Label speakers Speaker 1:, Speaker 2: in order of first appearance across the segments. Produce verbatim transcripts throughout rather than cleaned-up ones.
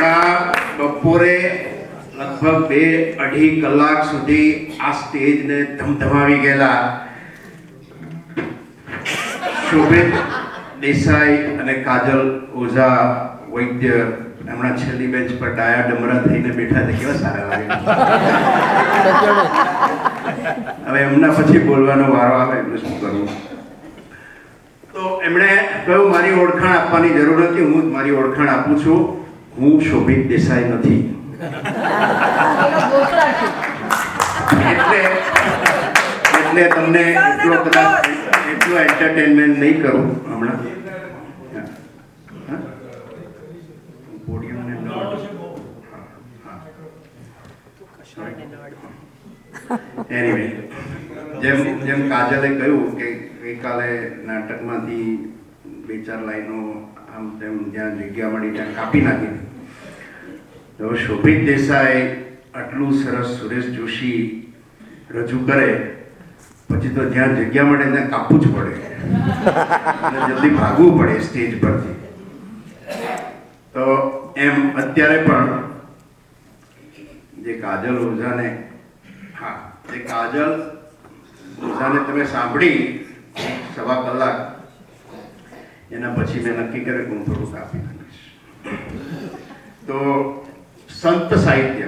Speaker 1: બપોરે લગભગ બે અઢી કલાક સુધી આ સ્ટેજને ધમધમાવી ગયેલા શોભિત દેસાઈ અને કાજલ ઓઝા વૈદ્ય હમણાં છેલ્લી બેન્ચ પર ડાયા ડમરા થઈને બેઠા છે, કેવા સારા લાગે. હવે એમના પછી બોલવાનો વારો આવે એટલે શું કરવું. તો એમણે કહ્યું મારી ઓળખાણ આપવાની જરૂર નથી, હું મારી ઓળખાણ આપું છું. હું શોભિત દેસાઈ નથી. એટલે એટલે તમને એટલો કદાચ એટલું એન્ટરટેનમેન્ટ નહીં કરું હમણાં. એનીવે, જેમ જેમ કાજલે કહ્યું કે ગઈકાલે નાટકમાંથી બે ચાર લાઈનો આમ તેમ જ્યાં જગ્યા મળી ત્યાં કાપી નાખી. તો શોભિત દેસાઈ આટલું સરસ સુરેશ જોશી રજૂ કરે પછી તો જ્યાં જગ્યા મળે ત્યાં કાપવું જ પડે અને જલ્દી ભાગવું પડે સ્ટેજ પરથી. તો એમ અત્યારે પણ જે કાજલ ઓઝાને હા જે કાજલ ઓઝાને તમે સાંભળી સવા કલાક, એના પછી મેં નક્કી કર્યું કે હું થોડું કાપી નાખીશ. તો સંત સાહિત્ય,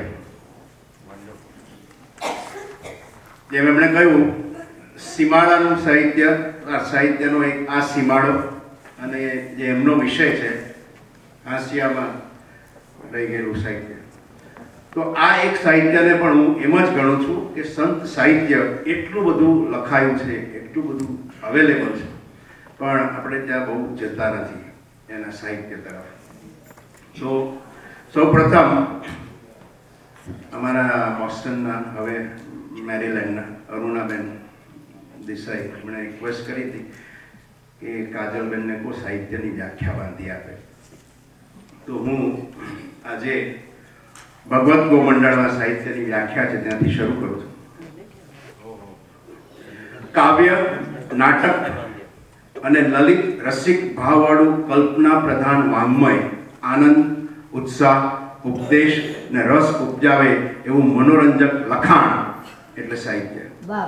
Speaker 1: જેમ એમણે કહ્યું સીમાડાનું સાહિત્ય, સાહિત્યનો એક આ સીમાડો અને જે એમનો વિષય છે હાંસિયામાં રહી ગયેલું સાહિત્ય. તો આ એક સાહિત્યને પણ હું એમ જ ગણું છું કે સંત સાહિત્ય એટલું બધું લખાયું છે, એટલું બધું અવેલેબલ છે, પણ આપણે ત્યાં બહુ જતા નથી એના સાહિત્ય તરફ. તો સૌ પ્રથમ અમારા બોસ્ટનના હવે મેરીલેન્ડના અરુણાબેન દેસાઈ એમણે રિક્વેસ્ટ કરી હતી કે કાજલબેનને કોઈ સાહિત્યની વ્યાખ્યા બાંધી આપે. તો હું આજે ભગવત ગોમંડળમાં સાહિત્યની વ્યાખ્યા છે ત્યાંથી શરૂ કરું છું. કાવ્ય, નાટક અને લલિત રસિક ભાવવાળું કલ્પના પ્રધાન વાङ्મય આનંદ, ઉત્સાહ, ઉપદેશ ને રસ ઉપજાવે એવું મનોરંજક લખાણ એટલે સાહિત્ય.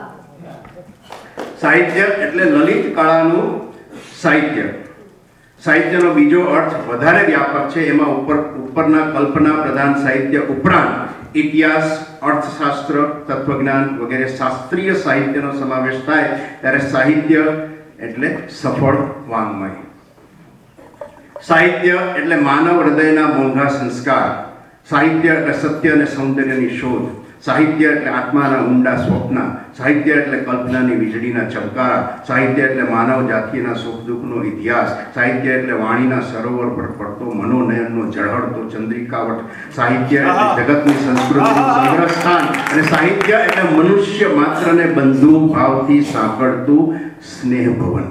Speaker 1: સાહિત્ય એટલે લલિત કળાનું સાહિત્ય. સાહિત્યનો બીજો અર્થ વધારે વ્યાપક છે. એમાં ઉપર ઉપરના કલ્પના પ્રધાન સાહિત્ય ઉપરાંત ઇતિહાસ, અર્થશાસ્ત્ર, તત્વજ્ઞાન વગેરે શાસ્ત્રીય સાહિત્યનો સમાવેશ થાય ત્યારે સાહિત્ય એટલે સફળ વાङ्મય. સાહિત્ય એટલે માનવ હૃદયના મોંઘા સંસ્કાર. સાહિત્ય એટલે સત્ય અને સૌંદર્યની શોધ. સાહિત્ય એટલે આત્માના ઊંડા સ્વપ્ન. સાહિત્ય એટલે કલ્પનાની વીજળીના ચમકારા. સાહિત્ય એટલે માનવ જાતિના સુખ દુઃખનો ઇતિહાસ. સાહિત્ય એટલે વાણીના સરોવર પર પડતો મનોનયનનો ઝળહળતો ચંદ્રિકાવટ. સાહિત્ય એટલે જગતની સંસ્કૃતિનું સંગ્રહ સ્થાન. અને સાહિત્ય એટલે મનુષ્ય માત્રને બંધુ ભાવથી સાંકળતું સ્નેહ ભવન.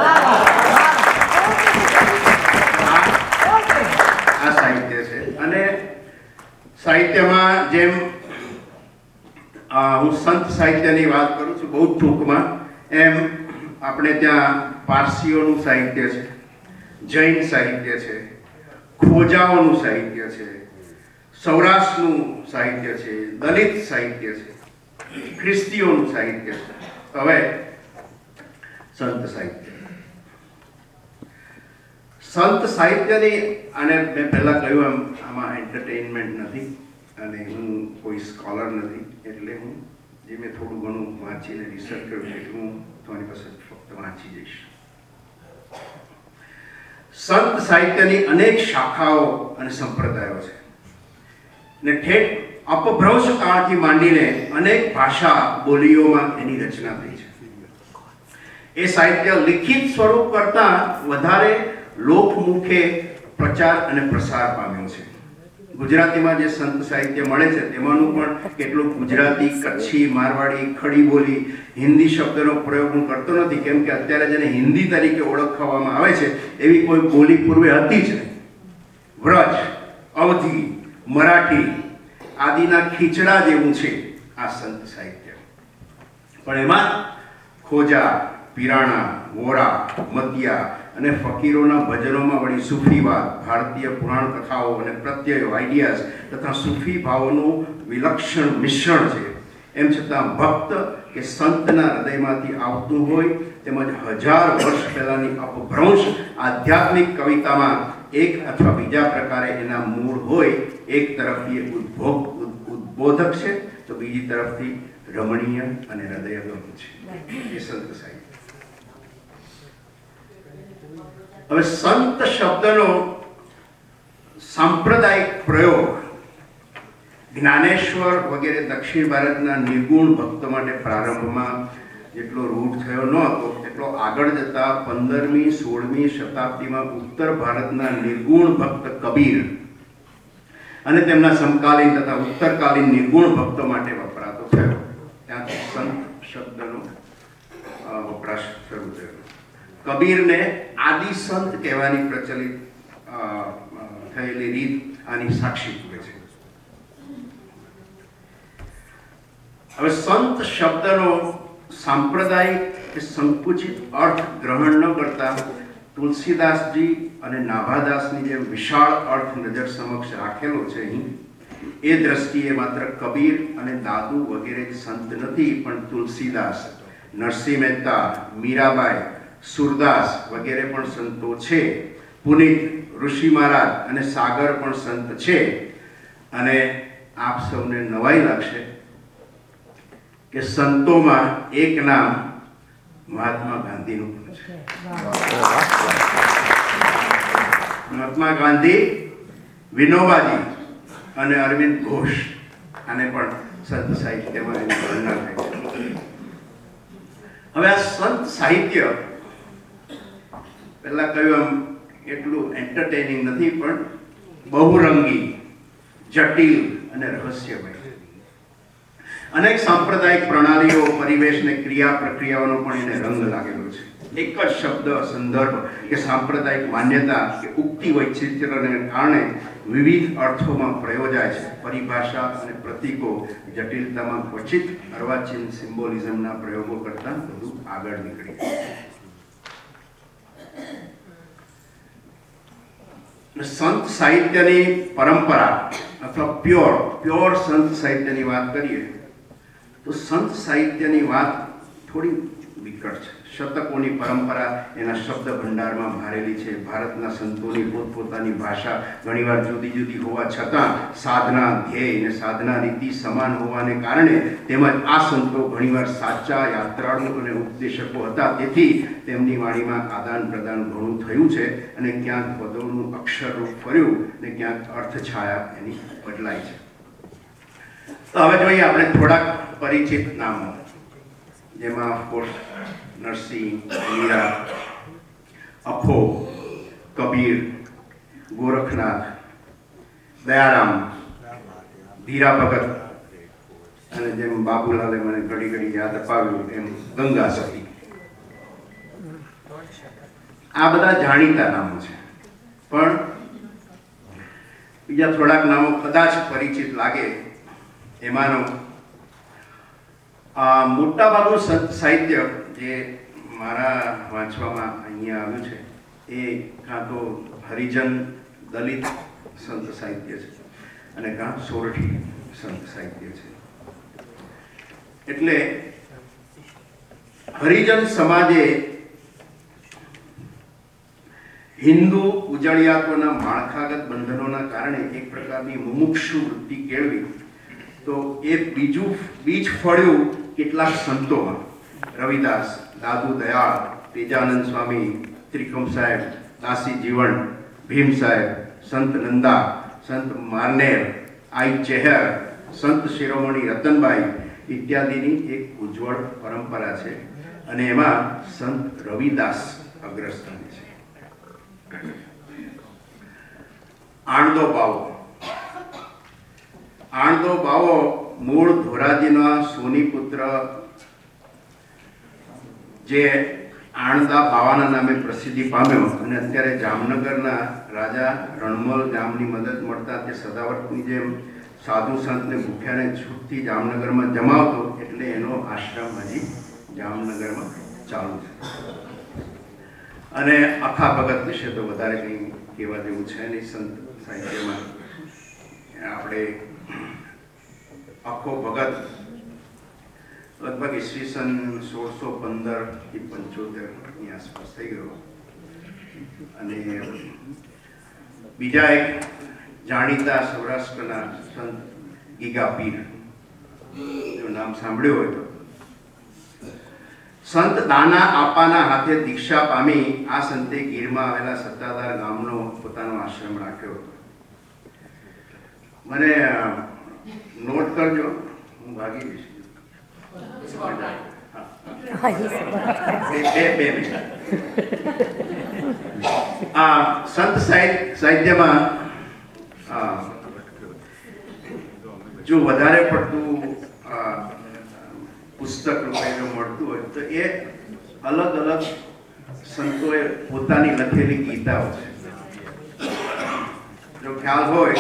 Speaker 1: આ સાહિત્ય છે. અને સાહિત્યમાં જેમ હું સંત સાહિત્યની વાત કરું છું બહુ ટૂંકમાં, એમ આપણે ત્યાં પારસીઓનું સાહિત્ય છે, જૈન સાહિત્ય છે, ખોજાઓનું સાહિત્ય છે, સૌરાષ્ટ્રનું સાહિત્ય છે, દલિત સાહિત્ય છે, ખ્રિસ્તીઓનું સાહિત્ય છે. હવે સંત સાહિત્ય. સંત સાહિત્યની, અને મેં પહેલા કહ્યું એમ આમાં એન્ટરટેનમેન્ટ નથી અને હું કોઈ સ્કોલર નથી, એટલે હું જે મેં થોડું ઘણું વાંચીને રિસર્ચ કર્યું છે એટલું હું તમારી પાસે ફક્ત વાંચી જઈશ. સંત સાહિત્યની અનેક શાખાઓ અને સંપ્રદાયો છે ને ઠેઠ અપભ્રંશ કાળથી માંડીને અનેક ભાષા બોલીઓમાં એની રચના થઈ છે. એ સાહિત્ય લિખિત સ્વરૂપ કરતાં વધારે લોકમુખે પ્રચાર અને પ્રસાર પામ્યો છે. ગુજરાતીમાં જે સંત સાહિત્ય મળે છે તેમાંનું પણ કેટલું ગુજરાતી, કચ્છી, મારવાડી, ખડી બોલી, હિન્દી શબ્દનો પ્રયોગ હું કરતો નથી, કેમ કે અત્યારે જેને હિન્દી તરીકે ઓળખવામાં આવે છે એવી કોઈ બોલી પૂર્વે હતી જ નહીં. વ્રજ, અવધી, મરાઠી આદિના ખીચડા જેવું છે આ સંત સાહિત્ય. પણ એમાં ખોજા, પીરાણા, વોરા, મતિયા, અને ફકીરોના ભજનોમાં વળી સૂફીવાદ, ભારતીય પુરાણ કથાઓ અને પ્રત્યયો, આઈડિયાઝ તથા સૂફી ભાવોનું વિલક્ષણ મિશ્રણ છે. એમ છતાં ભક્ત કે સંતના હૃદયમાંથી આવતું હોય તેમજ હજાર વર્ષ પહેલાંની અપભ્રંશ આધ્યાત્મિક કવિતામાં એક અથવા બીજા પ્રકારે એના મૂળ હોય. એક તરફથી એ ઉદ્ભોગ ઉદ્બોધક છે તો બીજી તરફથી રમણીય અને હૃદયગમ છે. એ સંત સાહિત્ય. હવે સંત શબ્દનો સાંપ્રદાયિક પ્રયોગ જ્ઞાનેશ્વર વગેરે દક્ષિણ ભારતના નિર્ગુણ ભક્તો માટે પ્રારંભમાં જેટલો રૂઢ થયો ન હતો એટલો આગળ જતા પંદરમી સોળમી શતાબ્દીમાં ઉત્તર ભારતના નિર્ગુણ ભક્ત કબીર અને તેમના સમકાલીન તથા ઉત્તરકાલીન નિર્ગુણ ભક્તો માટે વપરાતો થયો. ત્યાંથી સંત શબ્દનો વપરાશ શરૂ થયો. કબીરને આદિ સંત કહેવાની પ્રચલિત થયેલી રીત આની સાક્ષી પૂરે છે. હવે સંત શબ્દનો સાંપ્રદાયિક કે સંકુચિત અર્થ ગ્રહણ ન કરતા તુલસીદાસજી અને નાભાદાસની જેમ વિશાળ અર્થ નજર સમક્ષ રાખેલો છે. અહીં એ દ્રષ્ટિએ માત્ર કબીર અને દાદુ વગેરે જ સંત નથી, પણ તુલસીદાસ, નરસિંહ મહેતા, મીરાબાઈ, સુરદાસ વગેરે પણ સંતો છે. પુનિત, ઋષિ મહારાજ અને સાગર પણ સંત છે. અને આપ સૌને નવાઈ લાગશે કે સંતોમાં એક નામ મહાત્મા ગાંધીનું પણ છે. મહાત્મા ગાંધી, વિનોબાજી અને અરવિંદ ઘોષ આને પણ સંત સાહિત્યમાં એની ગણના થાય છે. હવે આ સંત સાહિત્ય પહેલા કહ્યું એમ એટલું એન્ટરટેનિંગ નથી, પણ બહુરંગી, જટિલ અને રહસ્યમય. અનેક સાંપ્રદાયિક પ્રણાલીઓ, પરિવેશ ને ક્રિયા પ્રક્રિયાઓનો પણ એને રંગ લાગેલો છે. એક જ શબ્દ, સંદર્ભ કે સાંપ્રદાયિક માન્યતા કે ઉક્તિ વૈચિત્ર્યને કારણે વિવિધ અર્થોમાં પ્રયોજાય છે. પરિભાષા અને પ્રતીકો જટિલતામાં ક્વચિત અર્વાચીન સિમ્બોલિઝમના પ્રયોગો કરતા વધુ આગળ નીકળી ગયા. સંત સાહિત્યની પરંપરા અથવા પ્યોર પ્યોર સંત સાહિત્યની વાત કરીએ તો સંત સાહિત્યની વાત થોડી વિકટ છે. શતકોની પરંપરા એના શબ્દ ભંડારમાં ભરેલી છે. ભારતના સંતોની પોતપોતાની ભાષા ઘણીવાર જુદી જુદી હોવા છતાં સાધના ધ્યેય અને સાધના રીતિ સમાન હોવાને કારણે તેમજ આ સંતો ઘણીવાર સાચા યાત્રાળુ અને ઉપદેશકો હતા. તેથી તેમની વાણીમાં આદાન પ્રદાન ઘણું થયું છે અને ક્યાંક પદોનું અક્ષરરૂપ ફર્યું ને ક્યાંક અર્થછાયા એની બદલાઈ છે. તો હવે જોઈએ આપણે થોડાક પરિચિત નામો, જેમાં ઓફકોર્સ નરસિંહ, મીરા, અફો, કબીર, ગોરખનાથ, દયારામ, ધીરા ભગત અને જેમ બાબુલાલે મને ઘડી ઘડી યાદ અપાવ્યું એમ ગંગા સતી. આ બધા જાણીતા નામો છે, પણ બીજા થોડાક નામો કદાચ પરિચિત લાગે. એમાંનો આ મોટાભાગનું સંત સાહિત્ય જે મારા વાંચવામાં અહીંયા આવ્યું છે એ કાં તો હરિજન દલિત સંત સાહિત્ય છે અને કાં સોરઠી સંત સાહિત્ય છે. એટલે હરિજન સમાજે હિન્દુ ઉજળિયાતોના માળખાગત બંધનોના કારણે એક પ્રકારની મુમુક્ષુ વૃત્તિ કેળવી, તો એ બીજું બીજ ફળ્યું કેટલાક સંતોમાં. રવિદાસ, દાદુ દયાળ, તેજાનંદ સ્વામી, ત્રિકમ સાહેબ, દાસી જીવણ, ભીમ સાહેબ, સંત નંદા, સંત મારનેર, આઈ ચેહર, સંત શિરોમણી રતનબાઈ ઇત્યાદિની એક ઉજ્જવળ પરંપરા છે અને એમાં સંત રવિદાસ અગ્રસ્થાને છે. આણંદો બાવો આણંદો બાવો મૂળ ધોરાજીના સોનીપુત્ર જે આણંદા બાવાના નામે પ્રસિદ્ધિ પામ્યો અને અત્યારે જામનગરના રાજા રણમલ જામની મદદ મળતા તે સદાવર્તની જેમ સાધુ સંતને ભૂખ્યાને છૂટથી જામનગરમાં જમાવતો, એટલે એનો આશ્રમ હજી જામનગરમાં ચાલુ છે. અને આખા ભગત વિશે તો વધારે કંઈ કહેવા જેવું છે નહીં. સંત સાહિત્યમાં આપણે આખો ભગત લગભગ ઈસવીસન સોળસો પંદર થી પંચોતેર ની આસપાસ થઈ ગયો. અને બીજા એક જાણીતા સૌરાષ્ટ્રના સંત ગીગા પીર, જો નામ સાંભળ્યું હોય તો, સંત દાના આપાના હાથે દીક્ષા પામી આ સંતે ગીરમાં આવેલા સત્તાધાર ગામનો પોતાનો આશ્રમ રાખ્યો હતો. મને નોટ કરજો, હું ભાગી જઈશ. આ સંત સાહિત્યમાં જો વધારે પડતું પુસ્તક રૂપે જો મળતું હોય તો એ અલગ અલગ સંતોએ પોતાની લખેલી ગીતાઓ છે. જો ખ્યાલ હોય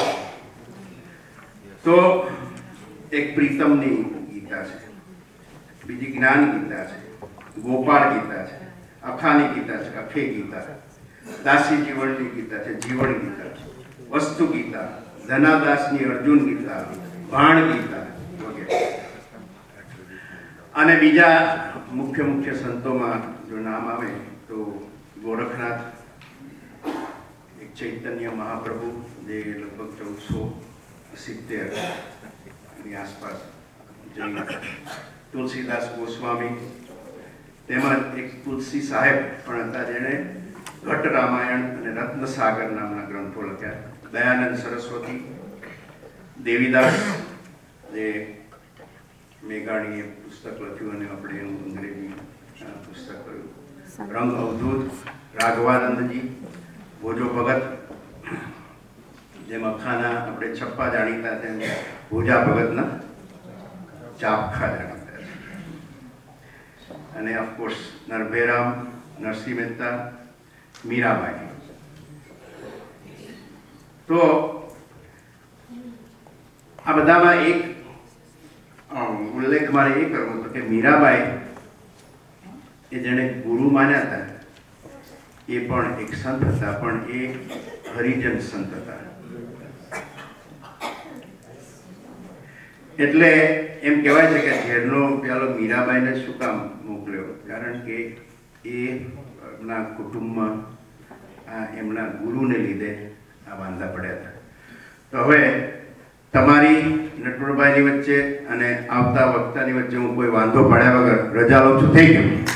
Speaker 1: તો એક પ્રીતમની ગીતા છે, બીજી જ્ઞાન ગીતા છે, ગોપાળ ગીતા છે, અખાની ગીતા છે, અખે ગીતા, દાસી જીવનની ગીતા છે, જીવન ગીતા, વસ્તુ ગીતા, ધનાદાસની અર્જુન ગીતા, ભાણ ગીતા વગેરે. અને બીજા મુખ્ય મુખ્ય સંતોમાં જો નામ આવે તો ગોરખનાથ, એક ચૈતન્ય મહાપ્રભુ જે લગભગ ચૌદસો સિત્તેર ની આસપાસ જૈન, તુલસીદાસ ગોસ્વામી, તેમજ એક તુલસી સાહેબ પણ હતા જેણે ઘટ રામાયણ અને રત્નસાગર નામના ગ્રંથો લખ્યા. દયાનંદ સરસ્વતી, દેવીદાસ જે મેઘાણીએ પુસ્તક લખ્યું અને આપણે એનું અંગ્રેજી પુસ્તક કર્યું. રંગ અવધૂત, રાઘવાનંદજી, ભોજો ભગત, જેમ અખાના આપણે છપ્પા જાણીતા તેમ ભોજા ભગતના ચાપખા જાણીતા છે. અને ઓફકોર્સ નરભેરામ, નરસિંહ મહેતા, મીરાબાઈ. તો આ બધામાં એક ઉલ્લેખ મારે એ કરવો હતો કે મીરાબાઈ એ જેને ગુરુ માન્યા હતા એ પણ એક સંત હતા, પણ એ હરિજન સંત હતા. એટલે એમ કહેવાય છે કે ઝેરનો પ્યાલો મીરાબાઈને શું કામ મોકલ્યો? કારણ કે એ એમના કુટુંબમાં એમના ગુરુને લીધે આ વાંધા પડ્યા હતા. તો હવે તમારી નટવરભાઈની વચ્ચે અને આવતા વક્તાની વચ્ચે હું કોઈ વાંધો પડ્યા વગર રજા લઉં છું. થઈ ગયું.